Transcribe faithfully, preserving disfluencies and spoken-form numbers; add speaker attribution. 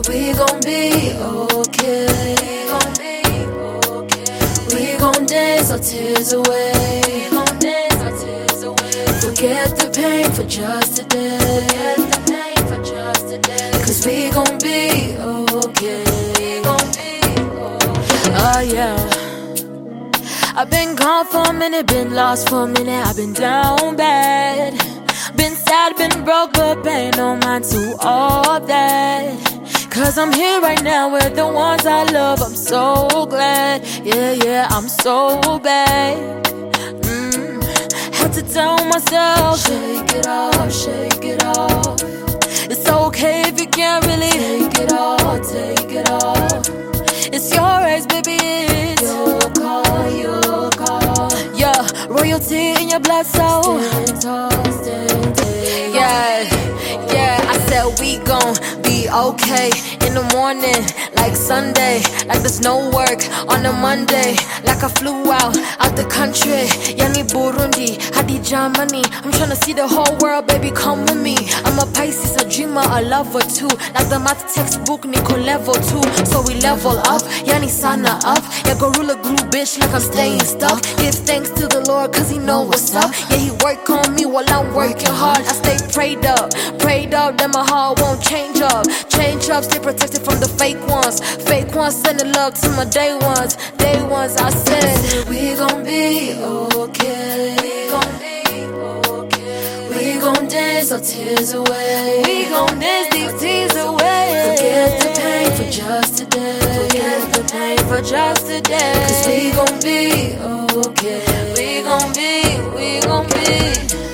Speaker 1: we gon' be okay. We gon' be okay. We gon' dance our tears away. We gon' dance our tears away. Forget the pain for just a day. Forget the pain for just a day. Cause we gon' be okay. We gon' be okay. Oh yeah. I've been gone for a minute, been lost for a minute. I've been down bad. Been sad, been broke, but pay no mind to all that. Cause I'm here right now with the ones I love. I'm so glad, yeah, yeah, I'm so bad. mm. Had to tell myself, shake it off, shake it off. It's okay if you can't really take it off, take it off. It's your race, baby, it's your call, your call. Yeah, royalty in your blood, so stand tall, stand tall. Yeah, yeah, I said we gon' be okay in the morning, like Sunday, like there's no work on a Monday, like I flew out, out the country. Yani Burundi, Hadi Germany. I'm tryna see the whole world, baby, come with me. I'm a Pisces, a dreamer, a lover too. Like the math textbook, Nico level two. So we level up, Yani sana up. Yeah, gorilla glue, bitch, like I'm staying stuck. Give thanks to the Lord, cause he know what's up. Yeah, he work on me while I'm working hard. I stay prayed up, prayed up, then my heart won't change up. Change up, stay protected from the fake ones. Fake ones sending love to my day ones. Day ones, I said, we gon' be okay. We gon' be okay. We gon' dance our tears away. We gon' dance these tears away. Forget the pain for just a day. Forget the pain for just a day. Cause we gon' be okay. We gon' be, we gon' be